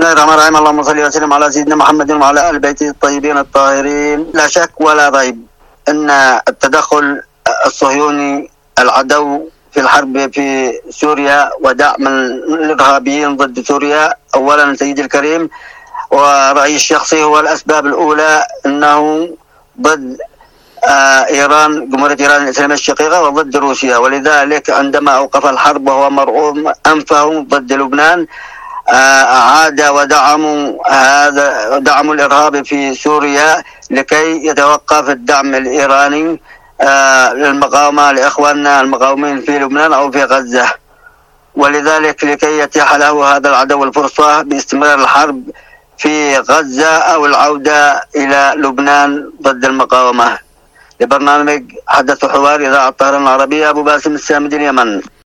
الله الرحمن الرحيم. اللهم صل وسلم على سيدنا محمد وعلى آل بيته الطيبين الطاهرين. لا شك ولا ريب أن التدخل الصهيوني العدو في الحرب في سوريا ودعم الإرهابيين ضد سوريا أولا سيدي الكريم ورأيي الشخصي هو الأسباب الأولى أنه ضد إيران، جمهورية إيران الإسلامية الشقيقة، وضد روسيا. ولذلك عندما أوقف الحرب وهو مرعوب أنفه ضد لبنان عاد ودعموا الإرهاب في سوريا لكي يتوقف الدعم الإيراني للمقاومة لإخواننا المقاومين في لبنان أو في غزة. ولذلك لكي يتيح له هذا العدو الفرصة باستمرار الحرب في غزة أو العودة إلى لبنان ضد المقاومة. لبرنامج حدث وحوار إذاعة طهران العربية، أبو باسم السامدي، اليمن.